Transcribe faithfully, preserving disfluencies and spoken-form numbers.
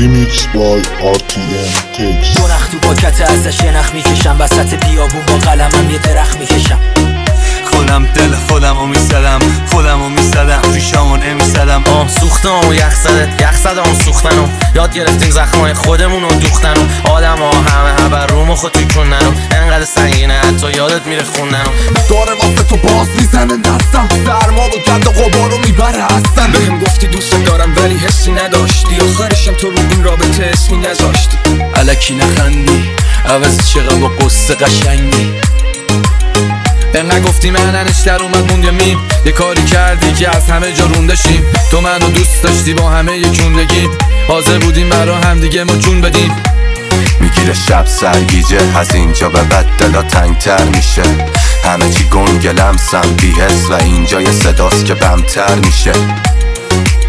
Remix by آر تی ام Takes. دو نخ تو پاکت ازش یه نخ میکشم، وسط بیابون با قلمم یه درخت میکشم. خودم دل خودم رو میزدم، خودم رو میزدم ریشامو نمیزدم. آه سوختم و یخ زده یخ زده اون سوختنم. یاد گرفتیم زخمای خودمون رو دوختنم. آدم ها همه هبر رومو خود توی کننم. انقدر سنگینه حتی یادت میره خوندنم. داره واسه تو باز میزنه دستم، سرما و گرد و غبارو میبره هستم. بهم گفتی دوست دارم ولی حسی نداشتی، آخرشم تو رو این رابطه اسمی نذاشتی. الکی نخندی عوض چقدر با قصه قشنگی. انقدر گفتی مننش در اومد موند یا میم. یه کاری کردی که از همه جا روندشیم. تو منو دوست داشتی با همه یکوندگیم، حاضر بودیم برا هم دیگه ما جون بدیم. میگیره شب سرگیجه، از اینجا به بعد دلا تنگتر میشه. همه چی گنگ لمسم بی حس و اینجا یه صداست که بمتر میشه.